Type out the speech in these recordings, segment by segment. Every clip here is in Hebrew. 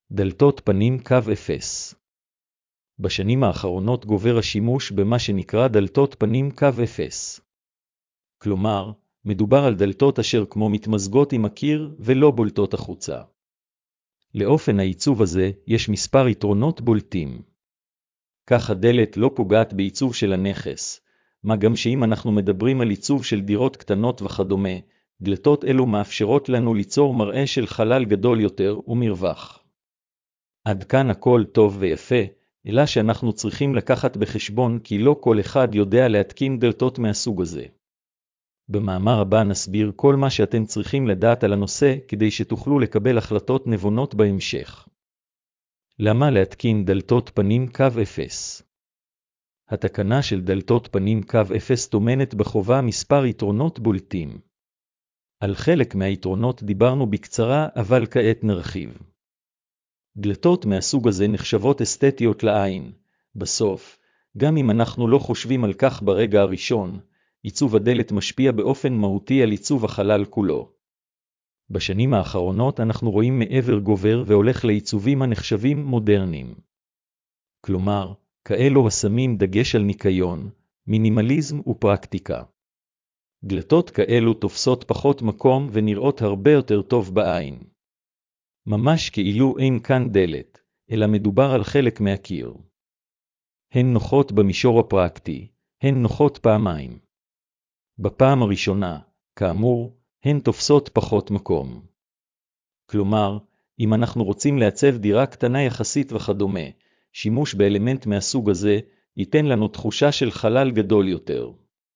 דלתות פנים קו אפס. בשנים האחרונות גובר השימוש במה שנקרא דלתות פנים קו אפס. כלומר, מדובר על דלתות אשר כמו מתמזגות עם הקיר ולא בולטות החוצה. לאופן העיצוב הזה יש מספר יתרונות בולטים. כך הדלת לא פוגעת בעיצוב של הנכס, מה גם שאם אנחנו מדברים על עיצוב של דירות קטנות וכדומה, דלתות אלו מאפשרות לנו ליצור מראה של חלל גדול יותר ומרווח. עד כאן הכל טוב ויפה, אלא שאנחנו צריכים לקחת בחשבון כי לא כל אחד יודע להתקין דלתות מהסוג הזה. במאמר הבא נסביר כל מה שאתם צריכים לדעת על הנושא כדי שתוכלו לקבל החלטות נבונות בהמשך. למה להתקין דלתות פנים קו אפס? התקנה של דלתות פנים קו אפס טומנת בחובה מספר יתרונות בולטים. על חלק מהיתרונות דיברנו בקצרה, אבל כעת נרחיב. דלתות מהסוג הזה נחשבות אסתטיות לעין. בסוף, גם אם אנחנו לא חושבים על כך ברגע הראשון, עיצוב הדלת משפיע באופן מהותי על עיצוב החלל כולו. בשנים האחרונות אנחנו רואים מעבר גובר והולך לעיצובים הנחשבים מודרניים. כלומר, כאלו השמים דגש על ניקיון, מינימליזם ופרקטיקה. דלתות כאלו תופסות פחות מקום ונראות הרבה יותר טוב בעין. ממש כאילו אין כאן דלת, אלא מדובר על חלק מהקיר. הן נוחות במישור הפרקטי, הן נוחות פעמיים. בפעם הראשונה, כאמור, הן תופסות פחות מקום. כלומר, אם אנחנו רוצים לעצב דירה קטנה יחסית וכדומה, שימוש באלמנט מהסוג הזה ייתן לנו תחושה של חלל גדול יותר.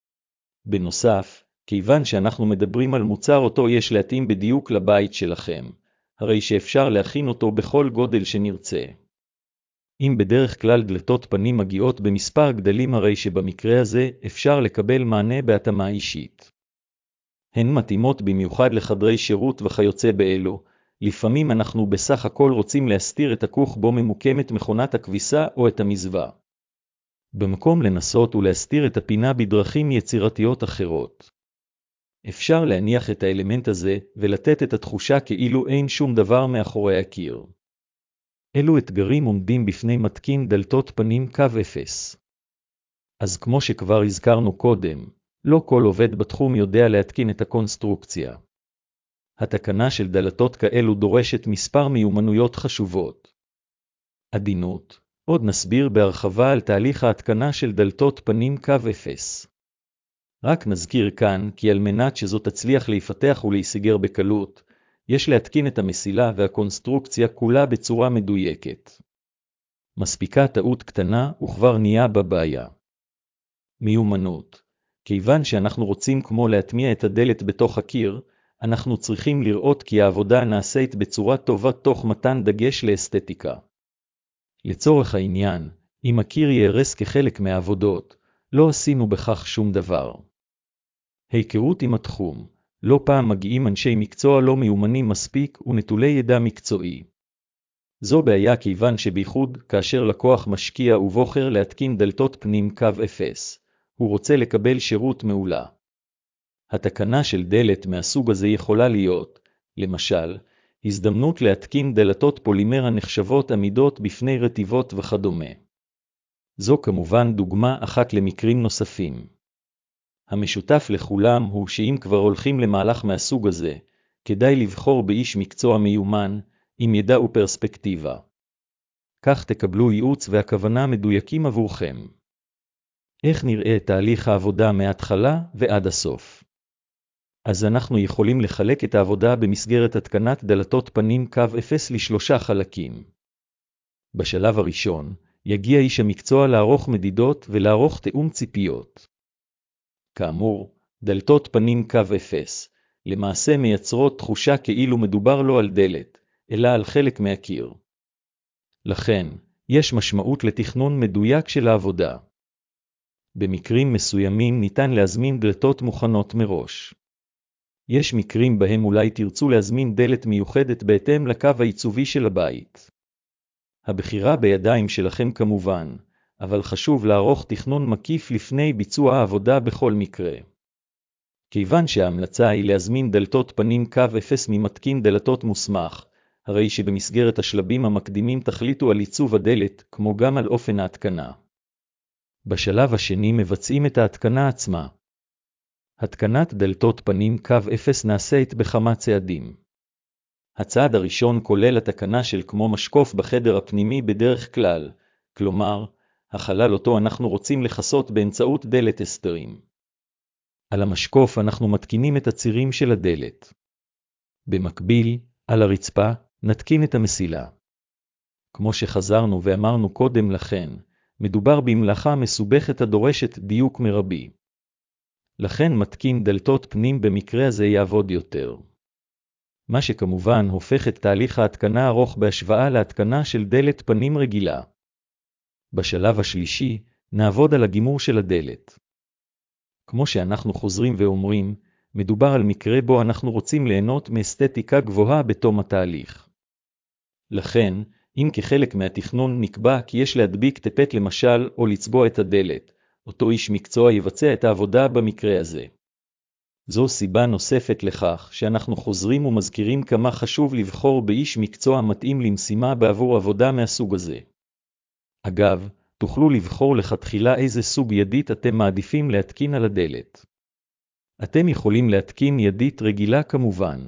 בנוסף, כיוון שאנחנו מדברים על מוצר אותו יש להתאים בדיוק לבית שלכם, הרי שאפשר להכין אותו בכל גודל שנרצה. אם בדרך כלל דלתות פנים מגיעות במספר גדלים, הרי שבמקרה הזה אפשר לקבל מענה בהתאמה אישית. הן מתאימות במיוחד לחדרי שירות וכיוצא באלו. לפעמים אנחנו בסך הכל רוצים להסתיר את הכוך בו ממוקמת מכונת הכביסה או את המזווה. במקום לנסות ולהסתיר את הפינה בדרכים יצירתיות אחרות. אפשר להניח את האלמנט הזה ולתת את התחושה כאילו אין שום דבר מאחורי הקיר. אלו אתגרים עומדים בפני מתקין דלתות פנים קו אפס. אז כמו שכבר הזכרנו קודם, לא כל עובד בתחום יודע להתקין את הקונסטרוקציה. התקנה של דלתות כאלו דורשת מספר מיומנויות חשובות. עדינות, עוד נסביר בהרחבה על תהליך ההתקנה של דלתות פנים קו אפס. רק נזכיר כאן כי על מנת שזו תצליח להיפתח ולהיסגר בקלות, יש להתקין את המסילה והקונסטרוקציה כולה בצורה מדויקת. מספיקה טעות קטנה וכבר נהיה בבעיה. מיומנות. כיוון שאנחנו רוצים כמו להטמיע את הדלת בתוך הקיר, אנחנו צריכים לראות כי העבודה נעשית בצורה טובה תוך מתן דגש לאסתטיקה. לצורך העניין, אם הקיר ייהרס כחלק מהעבודות, לא עשינו בכך שום דבר. היכרות עם התחום. לא פעם מגיעים אנשי מקצוע לא מיומנים מספיק ונטולי ידע מקצועי. זו בעיה כיוון שבייחוד כאשר לקוח משקיע ובוחר להתקין דלתות פנים קו אפס, הוא רוצה לקבל שירות מעולה. התקנה של דלת מהסוג הזה יכולה להיות, למשל, הזדמנות להתקין דלתות פולימר הנחשבות עמידות בפני רטיבות וכדומה. זו כמובן דוגמה אחת למקרים נוספים. המשותף לכולם הוא שאם כבר הולכים למהלך מהסוג הזה, כדאי לבחור באיש מקצוע מיומן, עם ידע ופרספקטיבה. כך תקבלו ייעוץ והכוונה מדויקים עבורכם. איך נראה תהליך העבודה מההתחלה ועד הסוף? אז אנחנו יכולים לחלק את העבודה במסגרת התקנת דלתות פנים קו אפס לשלושה חלקים. בשלב הראשון, יגיע איש המקצוע לערוך מדידות ולערוך תאום ציפיות. כאמור, דלתות פנים קו אפס, למעשה מייצרות תחושה כאילו מדובר לא על דלת, אלא על חלק מהקיר. לכן, יש משמעות לתכנון מדויק של העבודה. במקרים מסוימים ניתן להזמין דלתות מוכנות מראש. יש מקרים בהם אולי תרצו להזמין דלת מיוחדת בהתאם לקו העיצובי של הבית. הבחירה בידיים שלכם כמובן, אבל חשוב לערוך תכנון מקיף לפני ביצוע העבודה בכל מקרה. כיוון שההמלצה היא להזמין דלתות פנים קו אפס ממתקין דלתות מוסמך, הרי שבמסגרת השלבים המקדימים תחליטו על עיצוב הדלת, כמו גם על אופן ההתקנה. בשלב השני מבצעים את ההתקנה עצמה. התקנת דלתות פנים קו אפס נעשית בכמה צעדים. הצעד הראשון כולל התקנה של כמו משקוף בחדר הפנימי בדרך כלל, כלומר, החלל אותו אנחנו רוצים לכסות באמצעות דלת הסתרים. על המשקוף אנחנו מתקינים את הצירים של הדלת. במקביל, על הרצפה, נתקין את המסילה. כמו שחזרנו ואמרנו קודם לכן, מדובר במלאכה מסובכת הדורשת דיוק מרבי. לכן מתקין דלתות פנים במקרה הזה יעבוד יותר. מה שכמובן הופך את תהליך ההתקנה ארוך בהשוואה להתקנה של דלת פנים רגילה. בשלב השלישי, נעבוד על הגימור של הדלת. כמו שאנחנו חוזרים ואומרים, מדובר על מקרה בו אנחנו רוצים ליהנות מאסתטיקה גבוהה בתום התהליך. לכן, אם כחלק מהתכנון נקבע כי יש להדביק טפט למשל או לצבוע את הדלת, אותו איש מקצוע יבצע את העבודה במקרה הזה. זו סיבה נוספת לכך שאנחנו חוזרים ומזכירים כמה חשוב לבחור באיש מקצוע מתאים למשימה בעבור עבודה מהסוג הזה. אגב, תוכלו לבחור לכתחילה איזה סוג ידית אתם מעדיפים להתקין על הדלת. אתם יכולים להתקין ידית רגילה כמובן.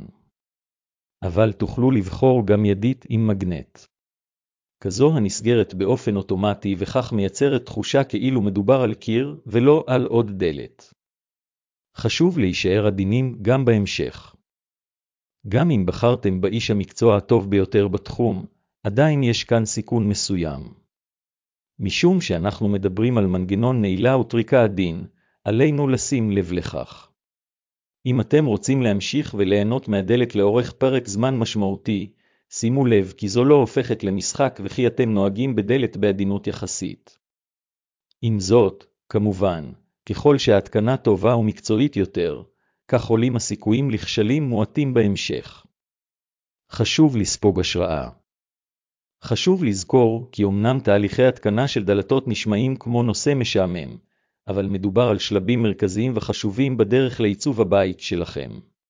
אבל תוכלו לבחור גם ידית עם מגנט. כזו הנסגרת באופן אוטומטי וכך מייצרת תחושה כאילו מדובר על קיר ולא על עוד דלת. חשוב להישאר עדינים גם בהמשך. גם אם בחרתם באיש המקצוע הטוב ביותר בתחום, עדיין יש כאן סיכון מסוים. משום שאנחנו מדברים על מנגנון נעילה וטריקה עדין, עלינו לשים לב לכך. אם אתם רוצים להמשיך וליהנות מהדלת לאורך פרק זמן משמעותי, שימו לב כי זו לא הופכת למשחק וכי אתם נוהגים בדלת בעדינות יחסית. עם זאת, כמובן, ככל שההתקנה טובה ומקצועית יותר, כך עולים הסיכויים לכשלים מועטים בהמשך. חשוב לספוג השראה. חשוב לזכור כי אמנם תהליכי התקנה של דלתות נשמעים כמו נושא משעמם, אבל מדובר על שלבים מרכזיים וחשובים בדרך לעיצוב הבית שלכם.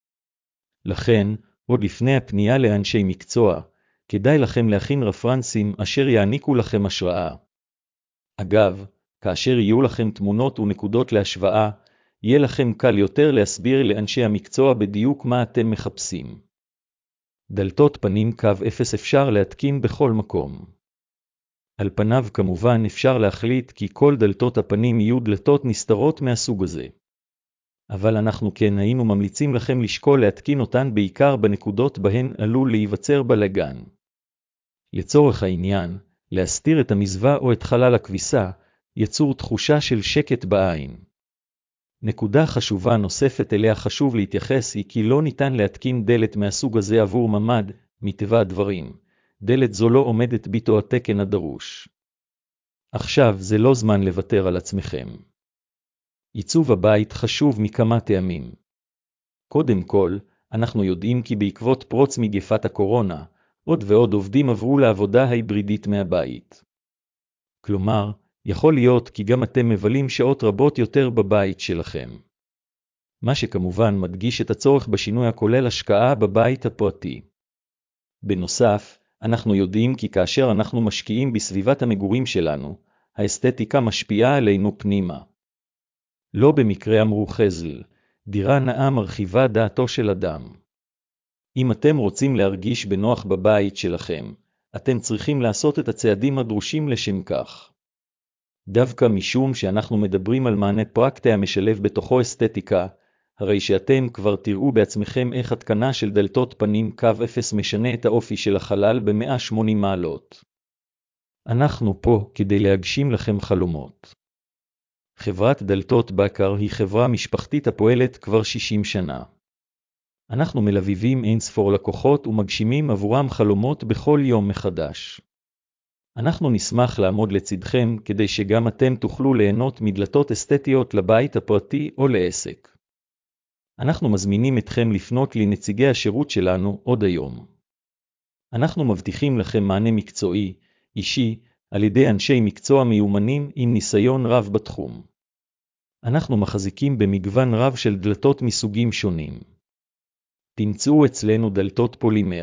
לכן, עוד לפני הפנייה לאנשי מקצוע, כדאי לכם להכין רפרנסים אשר יעניקו לכם השראה. אגב, כאשר יהיו לכם תמונות ונקודות להשוואה, יהיה לכם קל יותר להסביר לאנשי המקצוע בדיוק מה אתם מחפשים. דלתות פנים קו אפס אפשר להתקין בכל מקום. על פניו כמובן אפשר להחליט כי כל דלתות הפנים יהיו דלתות נסתרות מהסוג הזה. אבל אנחנו כן היינו ממליצים לכם לשקול להתקין אותן בעיקר בנקודות בהן עלול להיווצר בלגן. לצורך העניין, להסתיר את המזווה או את חלל הכביסה, יצור תחושה של שקט בעין. נקודה חשובה נוספת אליה חשוב להתייחס היא כי לא ניתן להתקין דלת מהסוג הזה עבור ממד, מטבע הדברים. דלת זו לא עומדת ביתו התקן הדרוש. עכשיו זה לא זמן לוותר על עצמכם. עיצוב הבית חשוב מכמה טעמים. קודם כל, אנחנו יודעים כי בעקבות פרוץ מגפת הקורונה, עוד ועוד עובדים עברו לעבודה ההיברידית מהבית. כלומר, יכול להיות כי גם אתם מבלים שעות רבות יותר בבית שלכם. מה שכמובן מדגיש את הצורך בשינוי הכולל השקעה בבית הפרטי. בנוסף, אנחנו יודעים כי כאשר אנחנו משקיעים בסביבת המגורים שלנו, האסתטיקה משפיעה עלינו פנימה. לא במקרה אמרו חז"ל, דירה נאה מרחיבה דעתו של אדם. אם אתם רוצים להרגיש בנוח בבית שלכם, אתם צריכים לעשות את הצעדים הדרושים לשם כך. דווקא משום שאנחנו מדברים על מענה פרקטי המשלב בתוכו אסתטיקה, הרי שאתם כבר תראו בעצמכם איך התקנה של דלתות פנים קו אפס משנה את האופי של החלל ב-180 מעלות. אנחנו פה כדי להגשים לכם חלומות. חברת דלתות בקר היא חברה משפחתית הפועלת כבר 60 שנה. אנחנו מלווים אין ספור לקוחות ומגשימים עבורם חלומות בכל יום מחדש. אנחנו נשמח לעמוד לצדכם כדי שגם אתם תוכלו ליהנות מדלתות אסתטיות לבית הפרטי או לעסק. אנחנו מזמינים אתכם לפנות לנציגי השירות שלנו עוד היום. אנחנו מבטיחים לכם מענה מקצועי, אישי, על ידי אנשי מקצוע מיומנים עם ניסיון רב בתחום. אנחנו מחזיקים במגוון רב של דלתות מסוגים שונים. תמצאו אצלנו דלתות פולימר,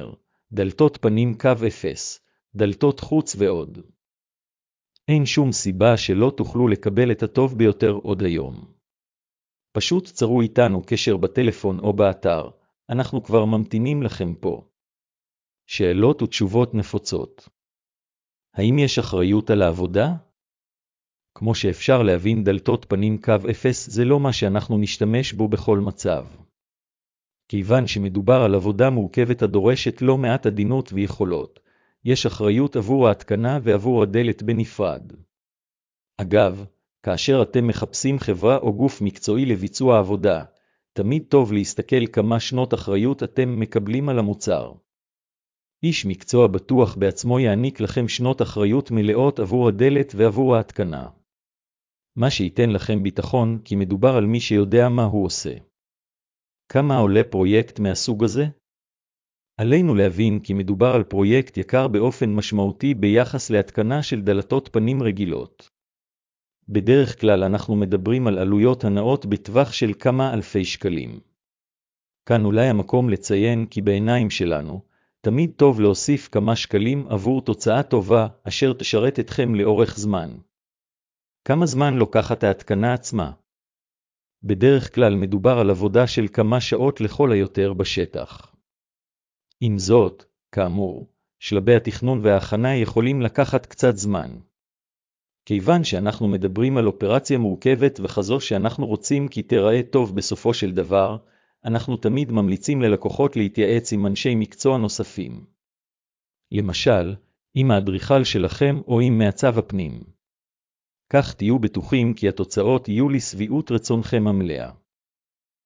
דלתות פנים קו אפס, דלתות חוץ ועוד. אין שום סיבה שלא תוכלו לקבל את הטוב ביותר עוד היום. פשוט צרו איתנו קשר בטלפון או באתר, אנחנו כבר ממתינים לכם פה. שאלות ותשובות נפוצות. האם יש אחריות על העבודה? כמו שאפשר להבין, דלתות פנים קו אפס זה לא מה שאנחנו נשתמש בו בכל מצב. כיוון שמדובר על עבודה מורכבת הדורשת לא מעט עדינות ויכולות, יש אחריות עבור ההתקנה ועבור הדלת בנפרד. אגב, כאשר אתם מחפשים חברה או גוף מקצועי לביצוע עבודה, תמיד טוב להסתכל כמה שנות אחריות אתם מקבלים על המוצר. איש מקצוע בטוח בעצמו יעניק לכם שנות אחריות מלאות עבור הדלת ועבור ההתקנה. מה שייתן לכם ביטחון, כי מדובר על מי שיודע מה הוא עושה. כמה עולה פרויקט מהסוג הזה? עלינו להבין כי מדובר על פרויקט יקר באופן משמעותי ביחס להתקנה של דלתות פנים רגילות. בדרך כלל אנחנו מדברים על עלויות הנאות בטווח של כמה אלפי שקלים. כאן אולי המקום לציין כי בעיניים שלנו, תמיד טוב להוסיף כמה שקלים עבור תוצאה טובה אשר תשרת אתכם לאורך זמן. כמה זמן לוקחת ההתקנה עצמה? בדרך כלל מדובר על עבודה של כמה שעות לכל היותר בשטח. עם זאת, כאמור, שלבי התכנון וההכנה יכולים לקחת קצת זמן. כיוון שאנחנו מדברים על אופרציה מורכבת וכזו שאנחנו רוצים כי תיראה טוב בסופו של דבר, אנחנו תמיד ממליצים ללקוחות להתייעץ עם אנשי מקצוע נוספים. למשל, עם האדריכל שלכם או עם מעצב הפנים. כך תהיו בטוחים כי התוצאות יהיו לשביעות רצונכם המלאה.